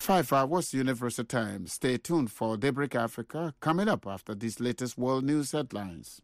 5 hours Universal Time. Stay tuned for Daybreak Africa coming up after these latest world news headlines.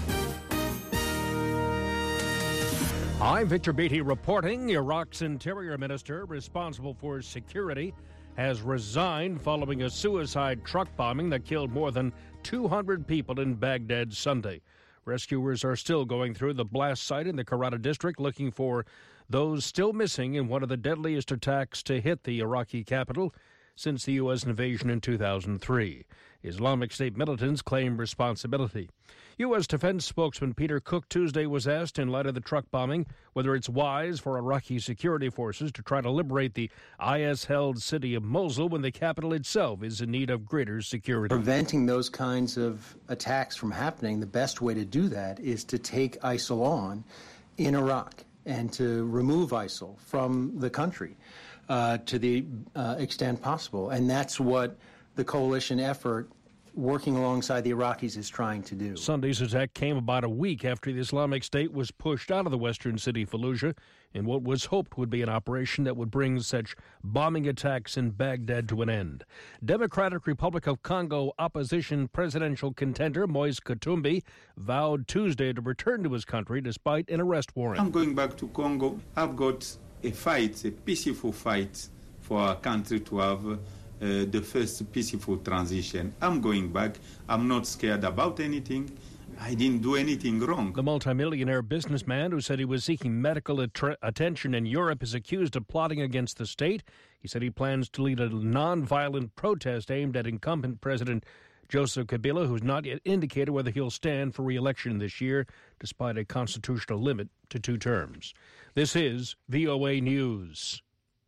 I'm Victor Beatty reporting. Iraq's interior minister responsible for security has resigned following a suicide truck bombing that killed more than 200 people in Baghdad Sunday. Rescuers are still going through the blast site in the Karata district looking for those still missing in one of the deadliest attacks to hit the Iraqi capital since the U.S. invasion in 2003. Islamic State militants claim responsibility. U.S. Defense spokesman Peter Cook Tuesday was asked, in light of the truck bombing, whether it's wise for Iraqi security forces to try to liberate the IS-held city of Mosul when the capital itself is in need of greater security. Preventing those kinds of attacks from happening, the best way to do that is to take ISIL on in Iraq and to remove ISIL from the country to the extent possible. And that's what the coalition effort working alongside the Iraqis is trying to do. Sunday's attack came about a week after the Islamic State was pushed out of the western city Fallujah in what was hoped would be an operation that would bring such bombing attacks in Baghdad to an end. Democratic Republic of Congo opposition presidential contender Moise Katumbi vowed Tuesday to return to his country despite an arrest warrant. I'm going back to Congo. I've got a fight, a peaceful fight for our country to have the first peaceful transition. I'm going back. I'm not scared about anything. I didn't do anything wrong. The multimillionaire businessman who said he was seeking medical attention in Europe is accused of plotting against the state. He said he plans to lead a non-violent protest aimed at incumbent President Joseph Kabila, who's not yet indicated whether he'll stand for re-election this year, despite a constitutional limit to 2 terms. This is VOA News.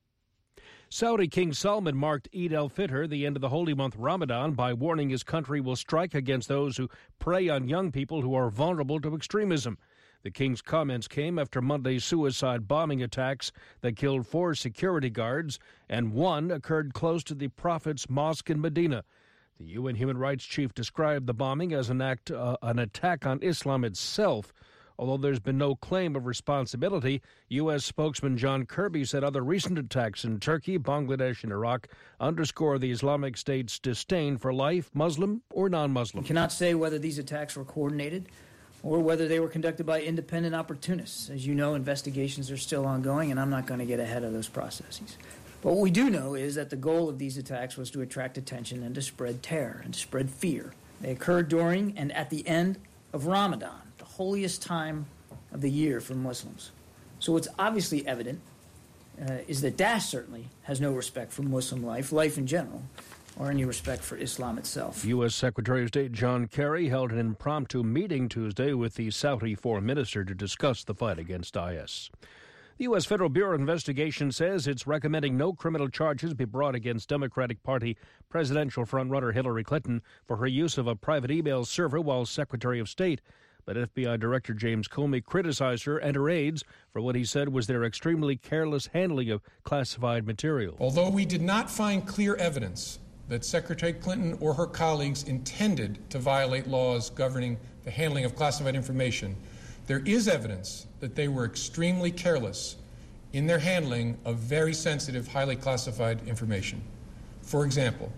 Saudi King Salman marked Eid al-Fitr, the end of the holy month Ramadan, by warning his country will strike against those who prey on young people who are vulnerable to extremism. The king's comments came after Monday's suicide bombing attacks that killed 4 security guards, and 1 occurred close to the Prophet's mosque in Medina. The UN human rights chief described the bombing as an attack on Islam itself. Although there's been no claim of responsibility, U.S. spokesman John Kirby said other recent attacks in Turkey, Bangladesh, and Iraq underscore the Islamic State's disdain for life, Muslim or non-Muslim. We cannot say whether these attacks were coordinated or whether they were conducted by independent opportunists. As you know, investigations are still ongoing, and I'm not going to get ahead of those processes. But what we do know is that the goal of these attacks was to attract attention and to spread terror and to spread fear. They occurred during and at the end of Ramadan, the holiest time of the year for Muslims. So what's obviously evident is that Daesh certainly has no respect for Muslim life in general, or any respect for Islam itself. U.S. Secretary of State John Kerry held an impromptu meeting Tuesday with the Saudi foreign minister to discuss the fight against IS. The U.S. Federal Bureau of Investigation says it's recommending no criminal charges be brought against Democratic Party presidential frontrunner Hillary Clinton for her use of a private email server while Secretary of State. But FBI Director James Comey criticized her and her aides for what he said was their extremely careless handling of classified material. Although we did not find clear evidence that Secretary Clinton or her colleagues intended to violate laws governing the handling of classified information, there is evidence that they were extremely careless in their handling of very sensitive, highly classified information. For example,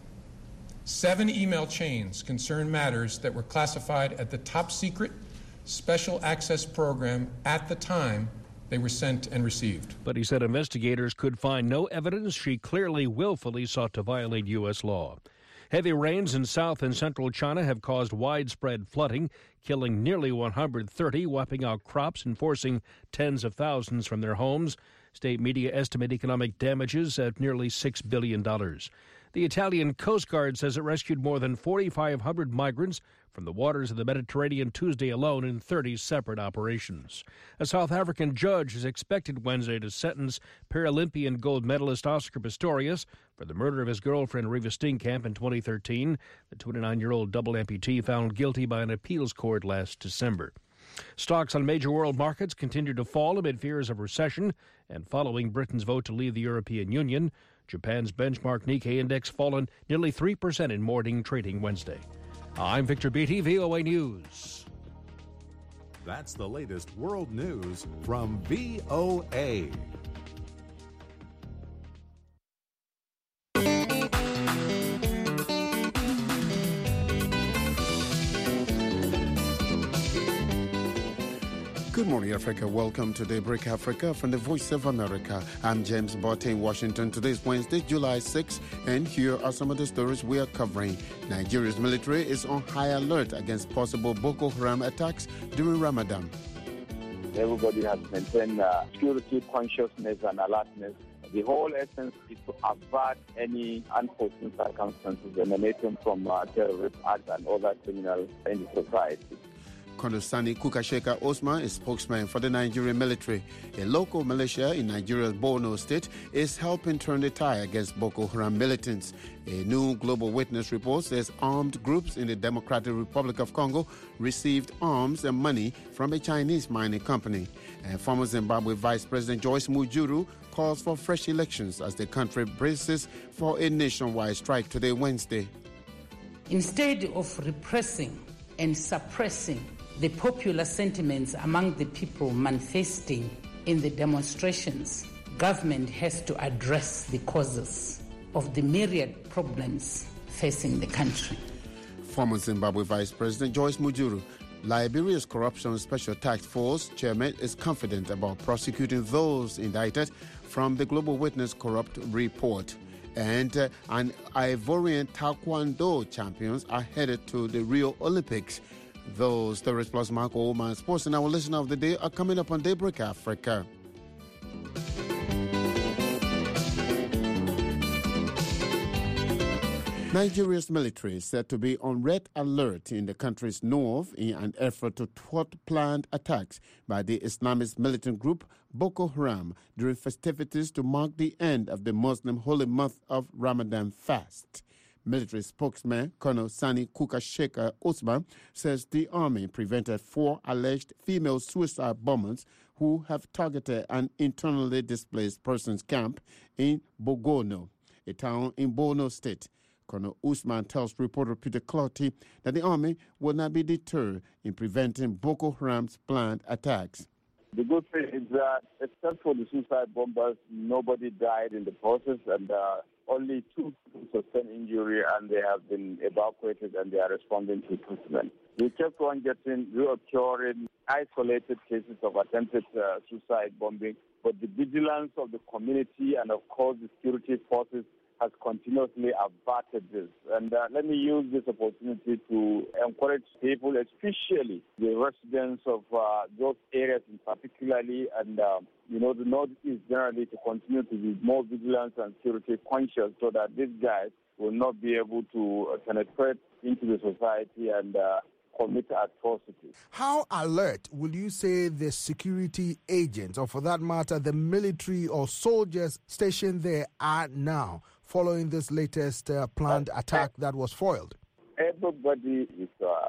7 email chains concern matters that were classified at the top secret special access program at the time they were sent and received. But he said investigators could find no evidence she clearly willfully sought to violate U.S. law. Heavy rains in south and central China have caused widespread flooding, killing nearly 130, wiping out crops and forcing tens of thousands from their homes. State media estimate economic damages at nearly $6 billion. The Italian Coast Guard says it rescued more than 4,500 migrants from the waters of the Mediterranean Tuesday alone in 30 separate operations. A South African judge is expected Wednesday to sentence Paralympian gold medalist Oscar Pistorius for the murder of his girlfriend Reva Steenkamp in 2013. The 29-year-old double amputee found guilty by an appeals court last December. Stocks on major world markets continue to fall amid fears of recession and following Britain's vote to leave the European Union. Japan's benchmark Nikkei index fallen nearly 3% in morning trading Wednesday. I'm Victor Beatty, VOA News. That's the latest world news from VOA. morning, Africa. Welcome to Daybreak Africa from the Voice of America. I'm James Botte in Washington. Today's Wednesday, July 6, and here are some of the stories we are covering. Nigeria's military is on high alert against possible Boko Haram attacks during Ramadan. Everybody has maintained security consciousness and alertness. The whole essence is to avert any unforeseen circumstances emanating from terrorist acts and other criminals in the society. Colonel Sani Kukasheka Osman is spokesman for the Nigerian military. A local militia in Nigeria's Borno state is helping turn the tide against Boko Haram militants. A new Global Witness report says armed groups in the Democratic Republic of Congo received arms and money from a Chinese mining company. And former Zimbabwe Vice President Joyce Mujuru calls for fresh elections as the country braces for a nationwide strike today, Wednesday. Instead of repressing and suppressing the popular sentiments among the people manifesting in the demonstrations, government has to address the causes of the myriad problems facing the country. Former Zimbabwe Vice President Joyce Mujuru, Liberia's Corruption Special Task Force chairman, is confident about prosecuting those indicted from the Global Witness corrupt report. And an Ivorian Taekwondo champions are headed to the Rio Olympics. Those stories plus Marco Oman Sports and our listener of the day are coming up on Daybreak Africa. Nigeria's military is said to be on red alert in the country's north in an effort to thwart planned attacks by the Islamist militant group Boko Haram during festivities to mark the end of the Muslim holy month of Ramadan fast. Military spokesman Colonel Sani Kukasheka Osman says the army prevented 4 alleged female suicide bombers who have targeted an internally displaced persons camp in Bogono, a town in Borno State. Colonel Usman tells reporter Peter Clotty that the army will not be deterred in preventing Boko Haram's planned attacks. The good thing is that, except for the suicide bombers, nobody died in the process, and only 2 people sustained injury, and they have been evacuated, and they are responding to treatment. We kept on getting reoccurring isolated cases of attempted suicide bombing, but the vigilance of the community and, of course, the security forces has continuously averted this. And let me use this opportunity to encourage people, especially the residents of those areas in particularly, and the Northeast generally, to continue to be more vigilant and security conscious so that these guys will not be able to penetrate into the society and commit atrocities. How alert will you say the security agents, or for that matter, the military or soldiers stationed there are now, following this latest planned attack that was foiled? Everybody is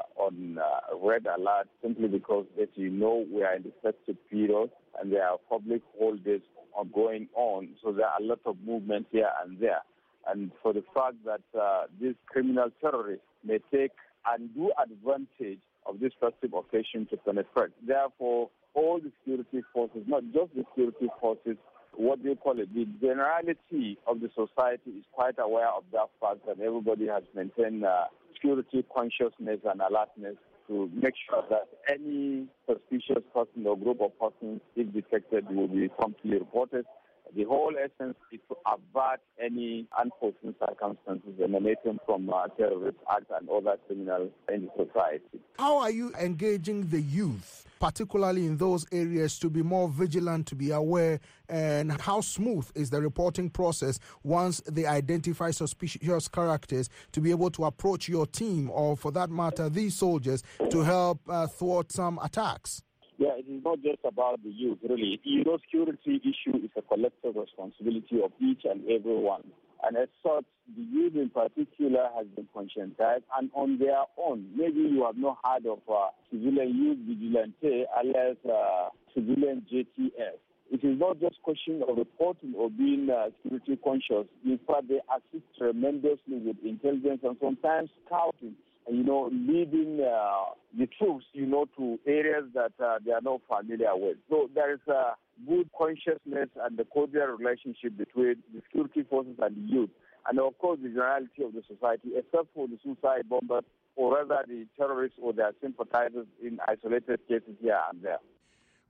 on red alert simply because, as you know, we are in the festive period and there are public holidays going on, so there are a lot of movement here and there. And for the fact that these criminal terrorists may take undue advantage of this festive occasion to penetrate. Therefore, all the security forces, not just the security forces, what do you call it, the generality of the society is quite aware of that fact, that everybody has maintained security consciousness and alertness to make sure that any suspicious person or group of persons, if detected, will be promptly reported. The whole essence is to avert any unforeseen circumstances emanating from terrorist acts and other criminals in the society. How are you engaging the youth, particularly in those areas, to be more vigilant, to be aware, and how smooth is the reporting process once they identify suspicious characters to be able to approach your team, or for that matter, these soldiers, to help thwart some attacks? Yeah, it is not just about the youth, really. Security issue is a collective responsibility of each and every one. And as such, the youth in particular has been conscientized, and on their own, maybe you have not heard of civilian youth vigilante, alias civilian JTS. It is not just question of reporting or being security conscious. In fact, they assist tremendously with intelligence and sometimes scouting, and, leading the troops, to areas that they are not familiar with. So there is a good consciousness and a cordial relationship between the security forces and the youth, and of course the generality of the society, except for the suicide bombers, or rather the terrorists or their sympathizers in isolated cases here and there.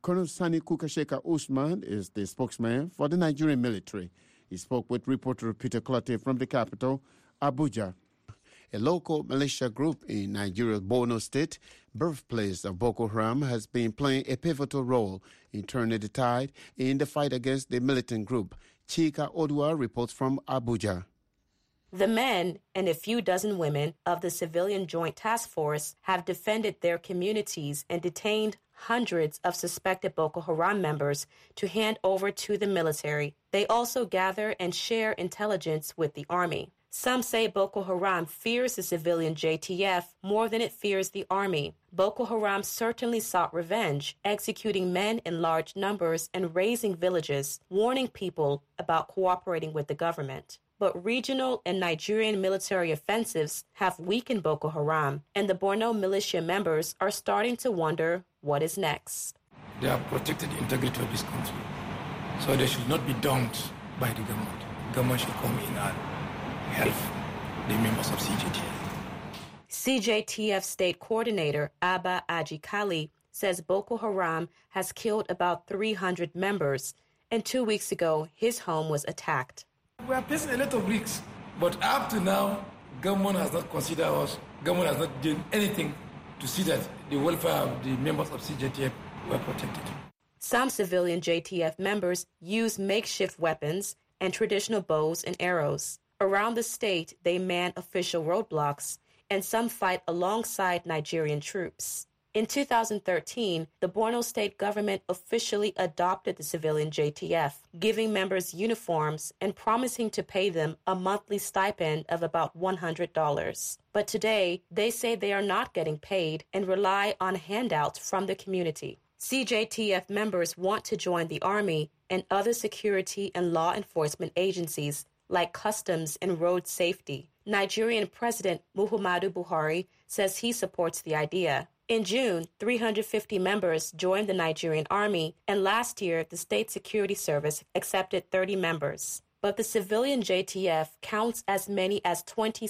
Colonel Sani Kukasheka Usman is the spokesman for the Nigerian military. He spoke with reporter Peter Clottey from the capital, Abuja. A local militia group in Nigeria's Borno State, birthplace of Boko Haram, has been playing a pivotal role in turning the tide in the fight against the militant group. Chika Odua reports from Abuja. The men and a few dozen women of the Civilian Joint Task Force have defended their communities and detained hundreds of suspected Boko Haram members to hand over to the military. They also gather and share intelligence with the army. Some say Boko Haram fears the civilian JTF more than it fears the army. Boko Haram certainly sought revenge, executing men in large numbers and razing villages, warning people about cooperating with the government. But regional and Nigerian military offensives have weakened Boko Haram, and the Borno militia members are starting to wonder what is next. They have protected the integrity of this country, so they should not be daunted by the government. The government should come in and help the members of CJTF. CJTF State Coordinator Abba Ajikali says Boko Haram has killed about 300 members, and 2 weeks ago his home was attacked. We are facing a lot of risks, but up to now, government has not considered us. Government has not done anything to see that the welfare of the members of CJTF were protected. Some civilian JTF members use makeshift weapons and traditional bows and arrows. Around the state, they man official roadblocks, and some fight alongside Nigerian troops. In 2013, the Borno state government officially adopted the civilian JTF, giving members uniforms and promising to pay them a monthly stipend of about $100. But today, they say they are not getting paid and rely on handouts from the community. CJTF members want to join the Army and other security and law enforcement agencies like Customs and Road Safety. Nigerian President Muhammadu Buhari says he supports the idea. In June, 350 members joined the Nigerian Army, and last year, the State Security Service accepted 30 members. But the civilian JTF counts as many as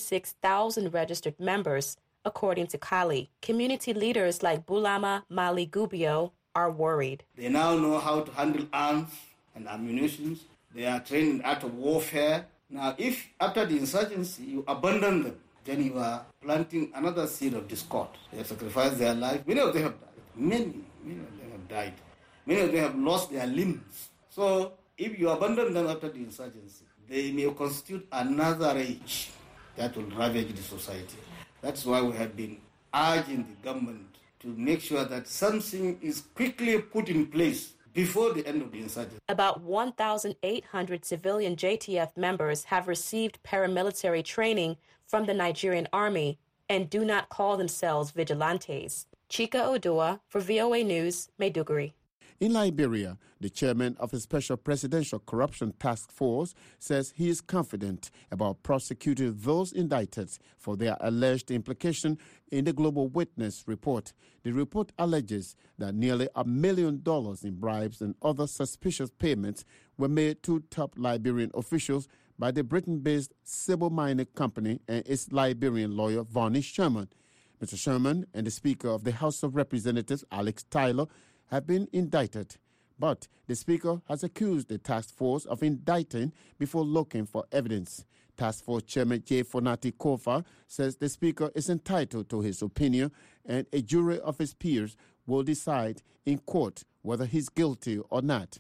26,000 registered members, according to Kali. Community leaders like Bulama Mali Gubio are worried. They now know how to handle arms and ammunition. They are trained in the art of warfare. Now, if after the insurgency you abandon them, then you are planting another seed of discord. They have sacrificed their life. Many of them have died. Many of them have died. Many of them have lost their limbs. So if you abandon them after the insurgency, they may constitute another rage that will ravage the society. That's why we have been urging the government to make sure that something is quickly put in place before the end of the insurgency. About 1,800 civilian JTF members have received paramilitary training from the Nigerian Army and do not call themselves vigilantes. Chika Odua for VOA News, Maiduguri. In Liberia, the chairman of a special presidential corruption task force says he is confident about prosecuting those indicted for their alleged implication in the Global Witness report. The report alleges that nearly $1 million in bribes and other suspicious payments were made to top Liberian officials by the Britain-based Civil Mining Company and its Liberian lawyer, Vonnie Sherman. Mr. Sherman and the Speaker of the House of Representatives, Alex Tyler, have been indicted. But the Speaker has accused the task force of indicting before looking for evidence. Task Force Chairman J. Fonati Kofa says the Speaker is entitled to his opinion and a jury of his peers will decide in court whether he's guilty or not.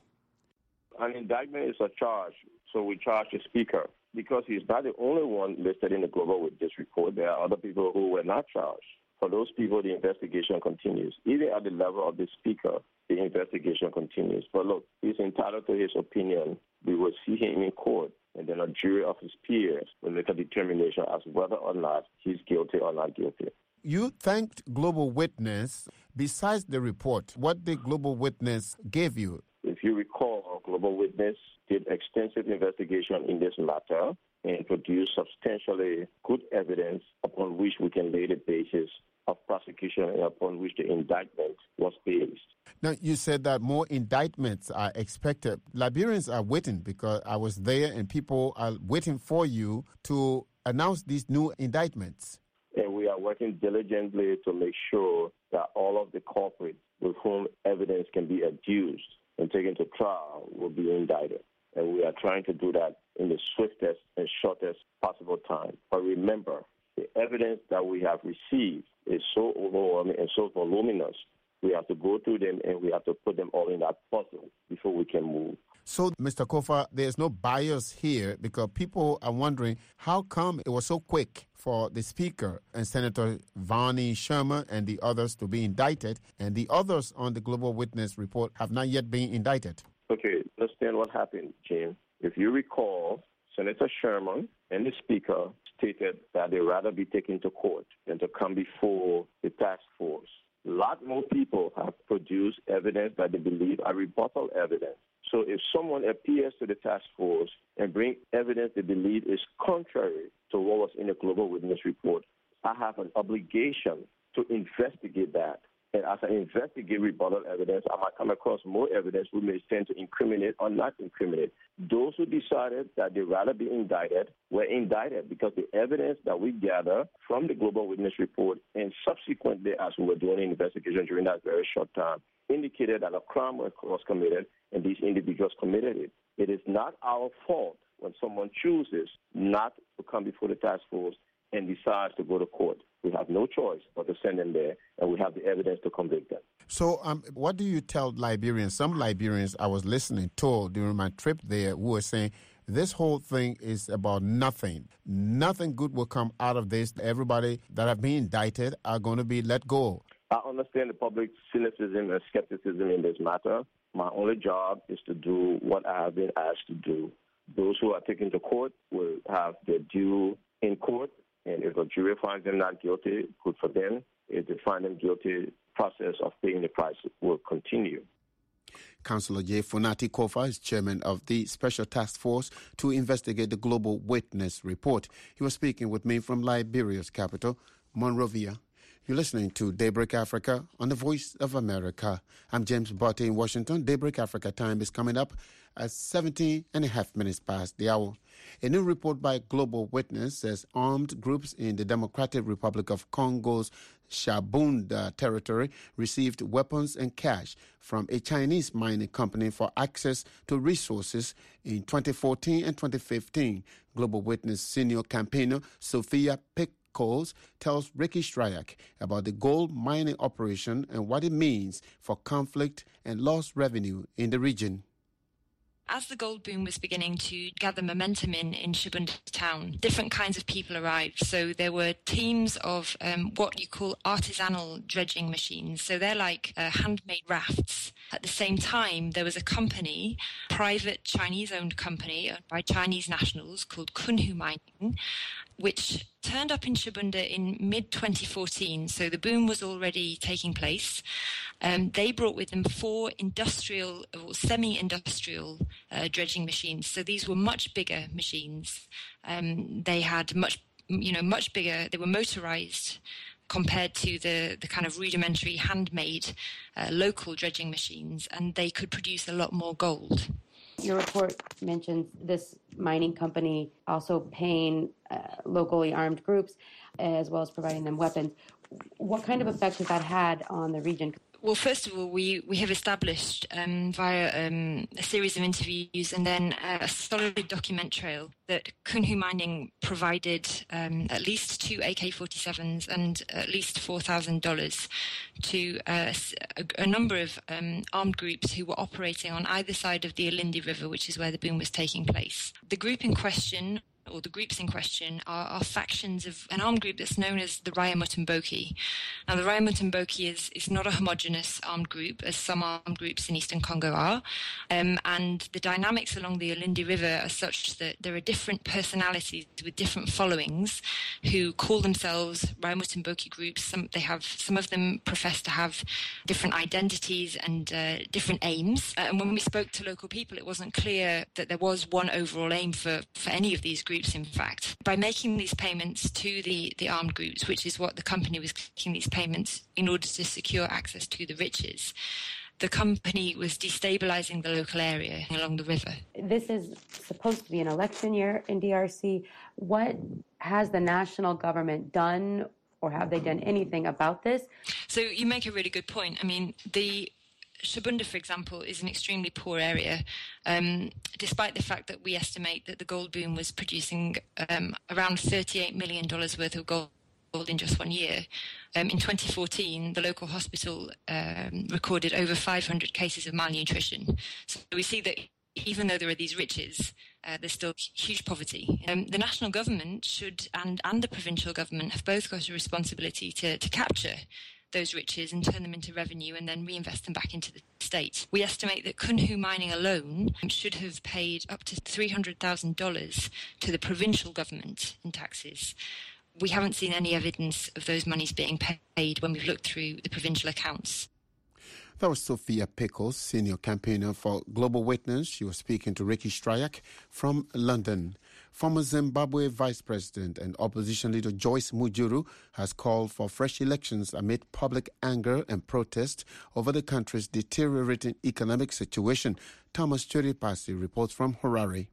An indictment is a charge, so we charge the Speaker because he's not the only one listed in the Global Witness report. There are other people who were not charged. For those people, the investigation continues. Even at the level of the Speaker, the investigation continues. But look, he's entitled to his opinion. We will see him in court, and then a jury of his peers will make a determination as whether or not he's guilty or not guilty. You thanked Global Witness. Besides the report, what did Global Witness give you? If you recall, Global Witness did extensive investigation in this matter and produced substantially good evidence upon which we can lay the basis of prosecution and upon which the indictment was based. Now, you said that more indictments are expected. Liberians are waiting because I was there and people are waiting for you to announce these new indictments. And we are working diligently to make sure that all of the culprits with whom evidence can be adduced and taken to trial will be indicted. And we are trying to do that in the swiftest and shortest possible time. But remember, the evidence that we have received is so overwhelming and so voluminous. We have to go through them and we have to put them all in that puzzle before we can move. So, Mr. Kofa, there's no bias here because people are wondering how come it was so quick for the Speaker and Senator Varney Sherman and the others to be indicted, and the others on the Global Witness report have not yet been indicted. Okay, understand what happened, Jim. If you recall, Senator Sherman and the Speaker stated that they'd rather be taken to court than to come before the task force. A lot more people have produced evidence that they believe are rebuttal evidence. So if someone appears to the task force and brings evidence they believe is contrary to what was in the Global Witness report, I have an obligation to investigate that. And as I investigate rebuttal evidence, I might come across more evidence we may tend to incriminate or not incriminate. Those who decided that they'd rather be indicted were indicted because the evidence that we gather from the Global Witness report and subsequently as we were doing an investigation during that very short time indicated that a crime was committed and these individuals committed it. It is not our fault when someone chooses not to come before the task force and decides to go to court. We have no choice but to send them there, and we have the evidence to convict them. So what do you tell Liberians? Some Liberians I was listening to during my trip there who were saying this whole thing is about nothing. Nothing good will come out of this. Everybody that have been indicted are going to be let go. I understand the public cynicism and skepticism in this matter. My only job is to do what I have been asked to do. Those who are taken to court will have their due in court. And if a jury finds them not guilty, good for them. If they find them guilty, process of paying the price will continue. Councillor J. Funati Kofa is chairman of the Special Task Force to investigate the Global Witness report. He was speaking with me from Liberia's capital, Monrovia. You're listening to Daybreak Africa on the Voice of America. I'm James Botte in Washington. Daybreak Africa time is coming up at 17 and a half minutes past the hour. A new report by Global Witness says armed groups in the Democratic Republic of Congo's Shabunda territory received weapons and cash from a Chinese mining company for access to resources in 2014 and 2015. Global Witness senior campaigner Sophia Pickles tells Ricky Stryak about the gold mining operation and what it means for conflict and lost revenue in the region. As the gold boom was beginning to gather momentum in Shabunda town, different kinds of people arrived. So there were teams of what you call artisanal dredging machines. So they're like handmade rafts. At the same time, there was a company, private Chinese-owned company by Chinese nationals called Kunhu Mining, which turned up in Shabunda in mid-2014. So the boom was already taking place. They brought with them 4 industrial or semi-industrial dredging machines. So these were much bigger machines. They had much bigger. They were motorized compared to the kind of rudimentary handmade local dredging machines, and they could produce a lot more gold. Your report mentions this mining company also paying locally armed groups as well as providing them weapons. What kind of effect has that had on the region? Well, first of all, we have established via a series of interviews and then a solid document trail that Kunhu Mining provided at least 2 AK-47s and at least $4,000 to a number of armed groups who were operating on either side of the Alindi River, which is where the boom was taking place. The group in question, or the groups in question, are factions of an armed group that's known as the Raya Mutomboki. Now, the Raya Mutomboki is not a homogenous armed group, as some armed groups in eastern Congo are, and the dynamics along the Alindi River are such that there are different personalities with different followings who call themselves Raya Mutomboki groups. Some of them profess to have different identities and different aims. And when we spoke to local people, it wasn't clear that there was one overall aim for any of these groups, in fact. By making these payments to the armed groups, which is what the company was making these payments in order to secure access to the riches, the company was destabilizing the local area along the river. This is supposed to be an election year in DRC. What has the national government done or have they done anything about this? So you make a really good point. I mean, the Shabunda, for example, is an extremely poor area, despite the fact that we estimate that the gold boom was producing around $38 million worth of gold in just 1 year. In 2014, the local hospital recorded over 500 cases of malnutrition. So we see that even though there are these riches, there's still huge poverty. The national government should, and the provincial government, have both got a responsibility to capture those riches and turn them into revenue and then reinvest them back into the state. We estimate that Kunhu Mining alone should have paid up to $300,000 to the provincial government in taxes. We haven't seen any evidence of those monies being paid when we've looked through the provincial accounts. That was Sophia Pickles, senior campaigner for Global Witness. She was speaking to Ricky Stryak from London. Former Zimbabwe Vice President and opposition leader Joyce Mujuru has called for fresh elections amid public anger and protest over the country's deteriorating economic situation. Thomas Chiripasi reports from Harare.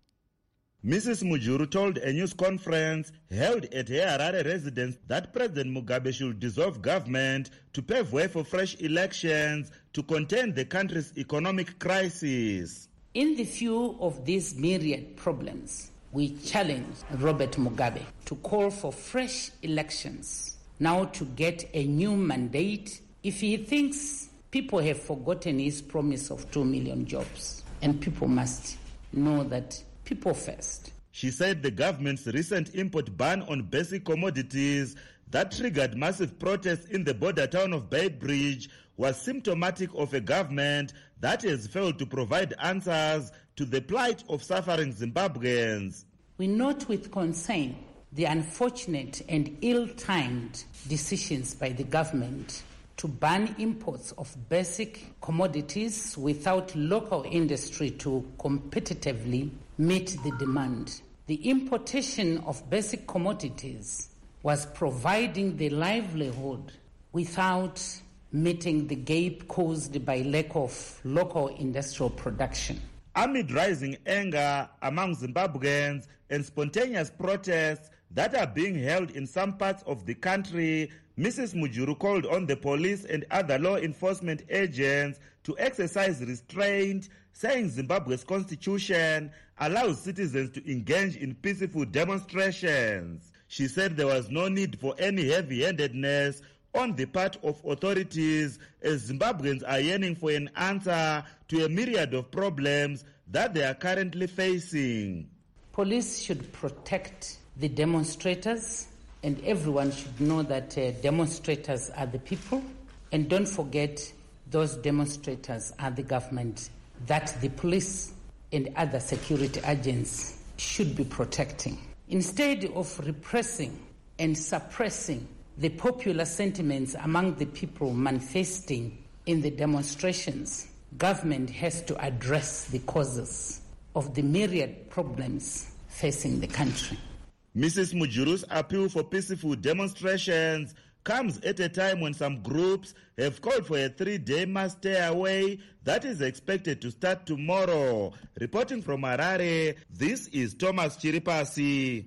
Mrs. Mujuru told a news conference held at her Harare residence that President Mugabe should dissolve government to pave way for fresh elections to contain the country's economic crisis. In the view of these myriad problems, we challenge Robert Mugabe to call for fresh elections, now to get a new mandate if he thinks people have forgotten his promise of 2 million jobs. And people must know that people first. She said the government's recent import ban on basic commodities that triggered massive protests in the border town of Bay Bridge was symptomatic of a government that has failed to provide answers to the plight of suffering Zimbabweans. We note with concern the unfortunate and ill-timed decisions by the government to ban imports of basic commodities without local industry to competitively meet the demand. The importation of basic commodities was providing the livelihood without meeting the gap caused by lack of local industrial production. Amid rising anger among Zimbabweans and spontaneous protests that are being held in some parts of the country, Mrs. Mujuru called on the police and other law enforcement agents to exercise restraint, saying Zimbabwe's constitution allows citizens to engage in peaceful demonstrations. She said there was no need for any heavy-handedness on the part of authorities as Zimbabweans are yearning for an answer to a myriad of problems that they are currently facing. Police should protect the demonstrators, and everyone should know that demonstrators are the people. And don't forget, those demonstrators are the government that the police and other security agents should be protecting. Instead of repressing and suppressing the popular sentiments among the people manifesting in the demonstrations, government has to address the causes of the myriad problems facing the country. Mrs. Mujuru's appeal for peaceful demonstrations comes at a time when some groups have called for a 3-day mass stay away that is expected to start tomorrow. Reporting from Harare, this is Thomas Chiripasi.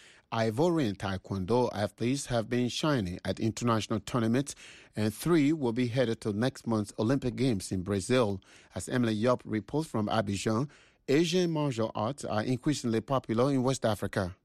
Ivorian Taekwondo athletes have been shining at international tournaments, and 3 will be headed to next month's Olympic Games in Brazil. As Emily Yop reports from Abidjan, Asian martial arts are increasingly popular in West Africa.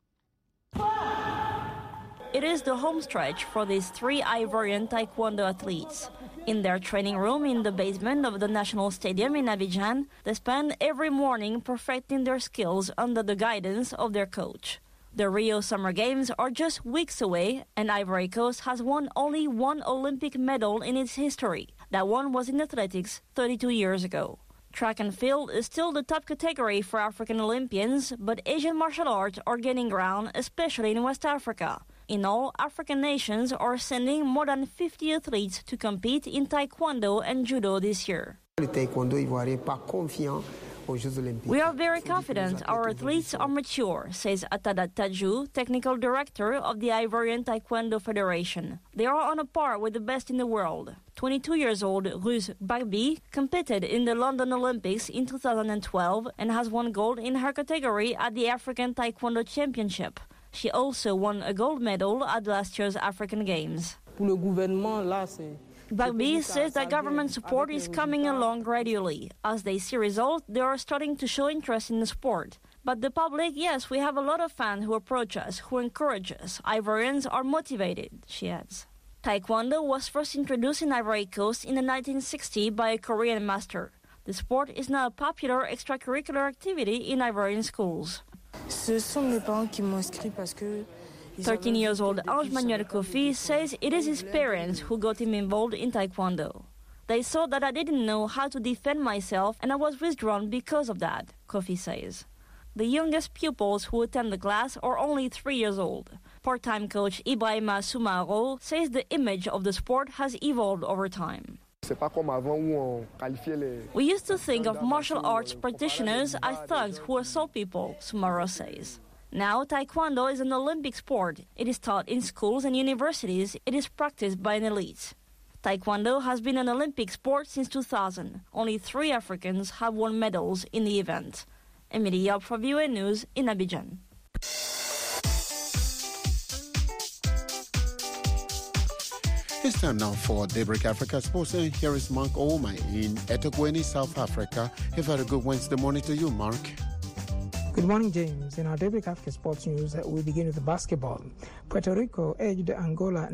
It is the home stretch for these 3 Ivorian Taekwondo athletes. In their training room in the basement of the National Stadium in Abidjan, they spend every morning perfecting their skills under the guidance of their coach. The Rio Summer Games are just weeks away, and Ivory Coast has won only 1 Olympic medal in its history. That one was in athletics 32 years ago. Track and field is still the top category for African Olympians, but Asian martial arts are gaining ground, especially in West Africa. In all, African nations are sending more than 50 athletes to compete in Taekwondo and Judo this year. We are very confident our athletes are mature, says Atada Taju, technical director of the Ivorian Taekwondo Federation. They are on a par with the best in the world. 22 years old Ruth Barbi competed in the London Olympics in 2012 and has won gold in her category at the African Taekwondo Championship. She also won a gold medal at last year's African Games. Bagby says that government support is coming along gradually. As they see results, they are starting to show interest in the sport. But the public, yes, we have a lot of fans who approach us, who encourage us. Ivorians are motivated, she adds. Taekwondo was first introduced in Ivory Coast in the 1960s by a Korean master. The sport is now a popular extracurricular activity in Ivorian schools. 13 years old Ange Manuel Kofi says it is his parents who got him involved in Taekwondo. They saw that I didn't know how to defend myself and I was withdrawn because of that, Kofi says. The youngest pupils who attend the class are only 3 years old. Part-time coach Ibrahima Soumaro says the image of the sport has evolved over time. We used to think of martial arts practitioners as thugs who assault people, Soumaro says. Now, Taekwondo is an Olympic sport. It is taught in schools and universities. It is practiced by an elite. Taekwondo has been an Olympic sport since 2000. Only 3 Africans have won medals in the event. Emily Yap for VOA News in Abidjan. It's time now for Daybreak Africa Sports. And here is Mark Ouma in eThekwini, South Africa. A very good Wednesday morning to you, Mark. Good morning, James. In our Daybreak Africa Sports News, we begin with basketball. Puerto Rico edged Angola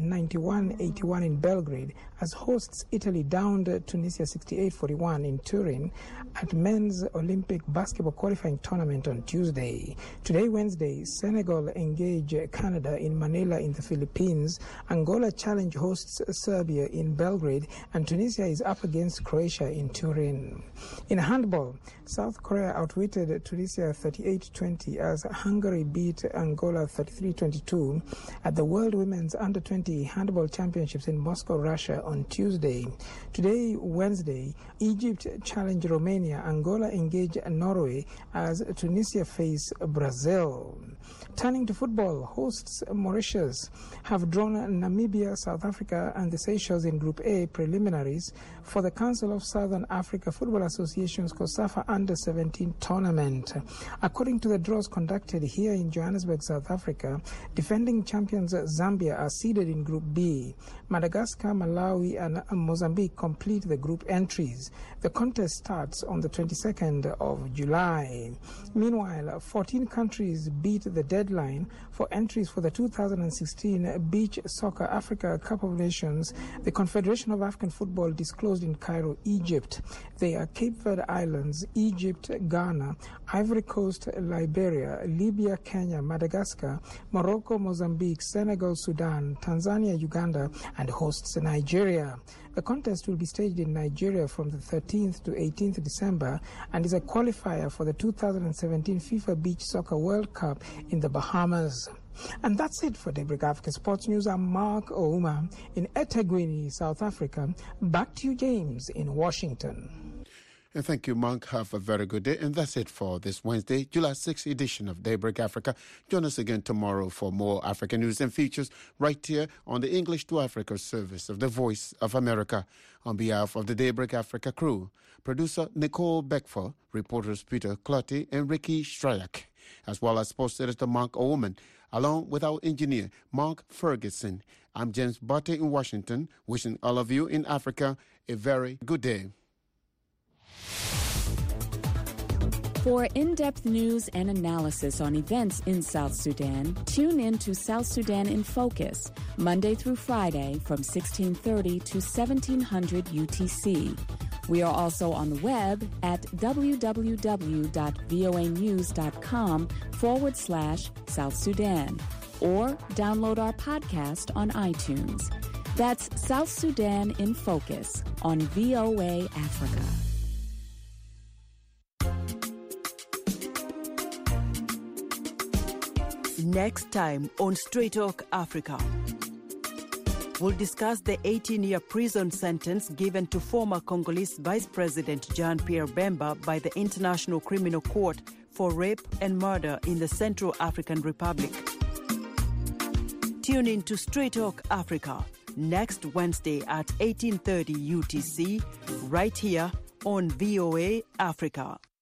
91-81 in Belgrade as hosts Italy downed Tunisia 68-41 in Turin at men's Olympic basketball qualifying tournament on Tuesday. Today, Wednesday, Senegal engage Canada in Manila in the Philippines. Angola challenge hosts Serbia in Belgrade, and Tunisia is up against Croatia in Turin. In handball, South Korea outwitted Tunisia 38-20 as Hungary beat Angola 33-22 at the World Women's Under-20 Handball Championships in Moscow, Russia on Tuesday. Today, Wednesday, Egypt challenged Romania, Angola engage Norway as Tunisia face Brazil. Turning to football, hosts Mauritius have drawn Namibia, South Africa and the Seychelles in Group A preliminaries for the Council of Southern Africa Football Association's COSAFA Under-17 tournament. According to the draws conducted here in Johannesburg, South Africa, defending champions Zambia are seeded in Group B. Madagascar, Malawi and Mozambique complete the group entries. The contest starts on the 22nd of July. Meanwhile, 14 countries beat the deadline for entries for the 2016 Beach Soccer Africa Cup of Nations. The Confederation of African Football disclosed in Cairo, Egypt. They are Cape Verde Islands, Egypt, Ghana, Ivory Coast, Liberia, Libya, Kenya, Madagascar, Morocco, Mozambique, Senegal, Sudan, Tanzania, Uganda, and hosts Nigeria. The contest will be staged in Nigeria from the 13th to 18th December and is a qualifier for the 2017 FIFA Beach Soccer World Cup in the Bahamas. And that's it for Daybreak Africa Sports News. I'm Mark Ouma in eThekwini, South Africa. Back to you, James, in Washington. And thank you, Mark. Have a very good day. And that's it for this Wednesday, July 6th edition of Daybreak Africa. Join us again tomorrow for more African news and features right here on the English to Africa service of the Voice of America. On behalf of the Daybreak Africa crew, producer Nicole Beckford, reporters Peter Clotty and Ricky Stryak, as well as sports editor Mark Oman, along with our engineer Mark Ferguson. I'm James Butte in Washington, wishing all of you in Africa a very good day. For in-depth news and analysis on events in South Sudan, tune in to South Sudan in Focus, Monday through Friday from 1630 to 1700 UTC. We are also on the web at www.voanews.com/South Sudan, or download our podcast on iTunes. That's South Sudan in Focus on VOA Africa. Next time on Straight Talk Africa, we'll discuss the 18-year prison sentence given to former Congolese Vice President Jean-Pierre Bemba by the International Criminal Court for rape and murder in the Central African Republic. Tune in to Straight Talk Africa next Wednesday at 1830 UTC, right here on VOA Africa.